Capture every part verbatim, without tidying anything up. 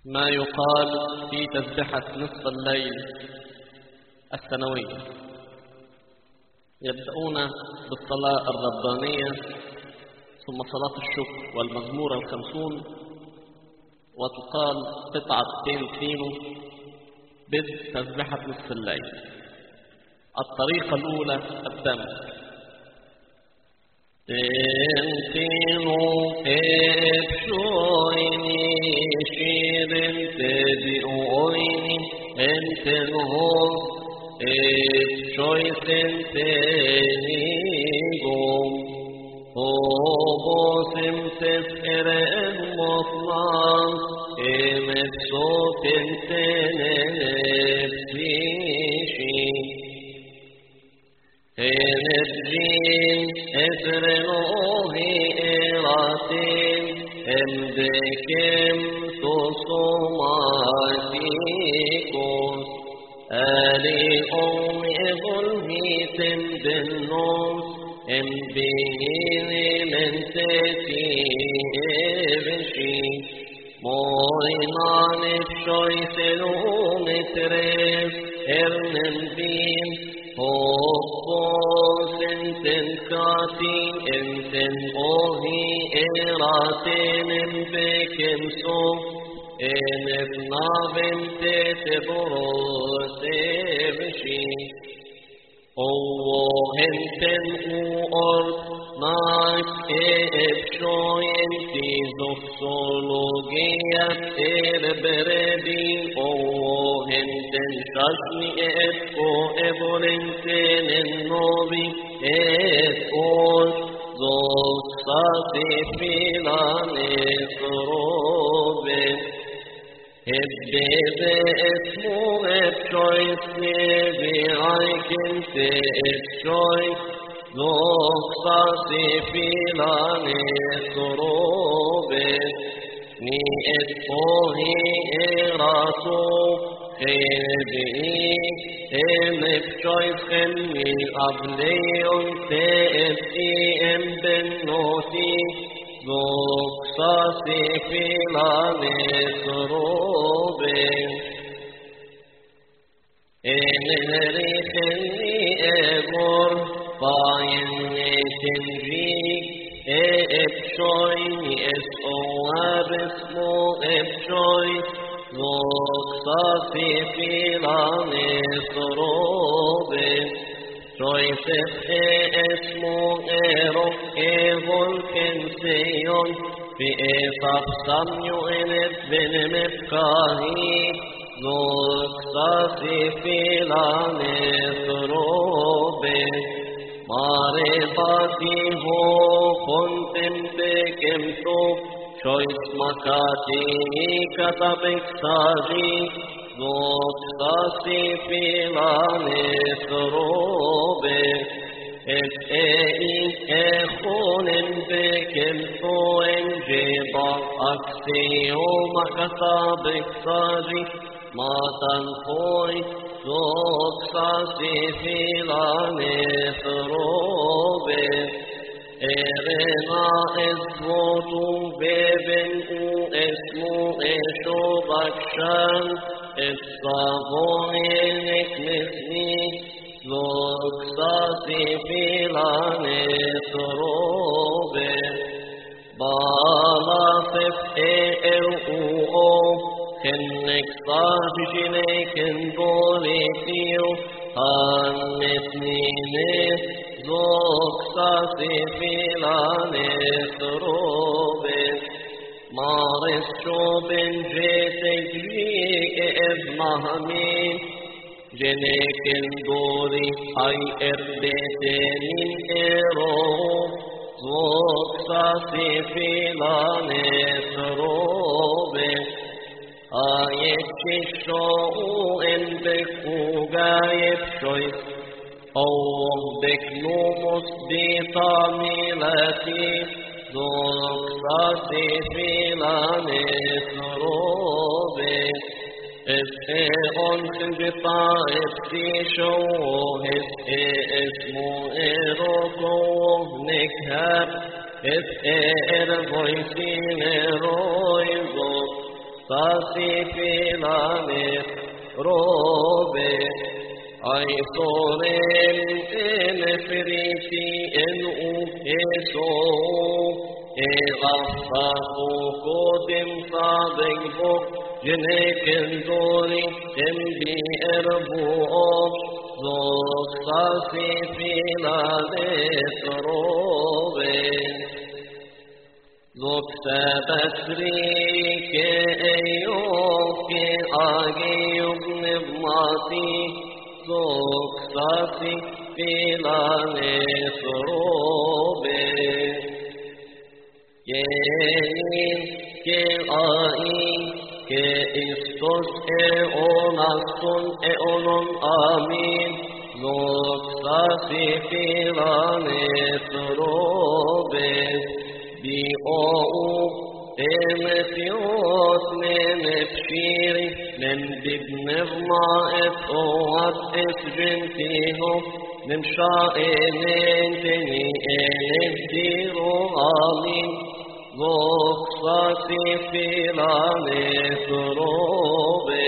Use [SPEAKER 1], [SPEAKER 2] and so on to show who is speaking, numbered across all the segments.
[SPEAKER 1] ما يقال في تسبحة نصف الليل السنوية. يبدأون بالصلاة الربانية ثم صلاة الشكر والمزمور الخمسون، وتقال قطعة تينو بدء تسبحة نصف الليل. الطريقة الأولى الدم تنتينو ابشويني شيرن تدئويني انتنهم ابشوي سنتينيهم هوبو سمتسر المطلان امتسو تنتنفسيشي الدين اسرنوهي إراتين امدكم تصوماتيكوس آلي أمي ظلمي تندنوس امبيني من تتيبشي موينان بشوي سلوم تريف ارنن بين Hoppos enten kati enten ohi eraten embekem so enef navem tete boros evshi Owo enten uort nak eepshoyen tizoksologiat erberebin Owo enten shashni epko evolenten ennovi epol zoksati filan esroben Ebbebe esmu epshois nevi aikente epshois zoksati filan esroben Ni etpohi erato Ebi em epshois chemmi ableon te epi em benoti Zoksati filan esroben Enerichenni egor Fayenni tenjik E epshoini es oabes mo epshois Zoksati filan esroben Shoisef e esmo ero evol kenseyon Fi esaf samyo enet benemet kahi Zoksati filan esroben Mare bati ho kontem bekem top Shois makati katabek saji Zoksati filan esroben Et ein echonen bekem toen jeba akseo makatabek saji Matan koi Zoksati filan esroben Erena esvotu beben u esmu esho bakshan Esavoyen eknesni Zoksati filan esroben Balafef e er u o Kennek sahjine ken bolitiyo Hanmetnine Zoksati filan esroben Mares çoben jeteglik ev mahmin Jeneken dori ay erdetenin ero Zoksati filan esroben Ayet şişoğu en bekugayet şois Oğum beklumus bitamilati Zoksati filan esroben Es e on kıgıta etki şoğu Es e esmu eroko nekhab Es e er voisin eroizo sasi filanet robe, ai soren en friti en u eso, e gaffa u kodim sabeg bo, jeneken dori em bi erbu zog sasi filanet robe. Zog sabasri ke eyo ke age yugnev mati, zog sasi filane sorobe. Yenin ke ain ke istos e onaston e onon amin, zog sasi filane sorobe. Bi ou emetiot menefshiri men bibnev ma'et oat es gentiho men sha'enen teni enet diro amin zog sasi filane sorobe.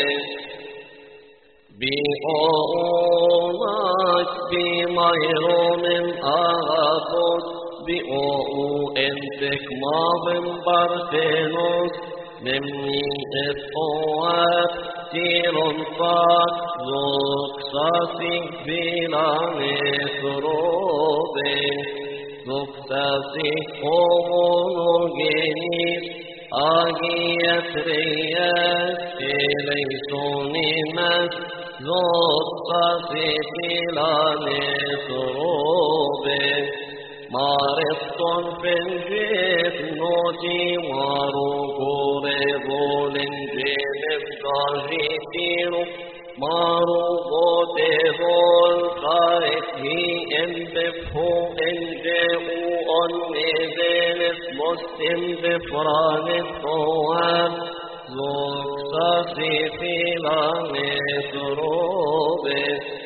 [SPEAKER 1] Bi ou nak bi mayromen agatot bi ou entek maven barthenos, nemnin et oat tiron fat, zog sasi filane sorobe. Zog sasi homogenis, agiat reyes, eleisonimas, zog sasi filane sorobe. Mareston fenjet noti maru gore volen jenev gajitiru, maru gote vol khaet hi embefho enge u on nezenet mostim befranet toan, zog sasi filane sorobe.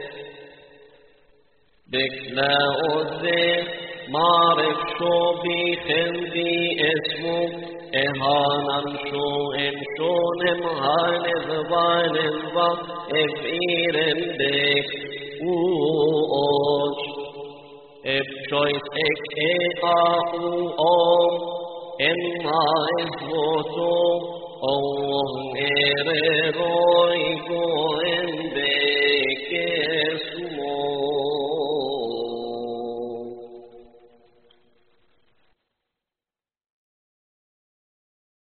[SPEAKER 1] Bekla ozeh معرف شو بخندي اسمه اهانم شو ان شو نمهان زبان الضا افئيرن بك اوش افشويت اك اقاقو اوم اما اسموتو اوه اره روي قوين بك اسمه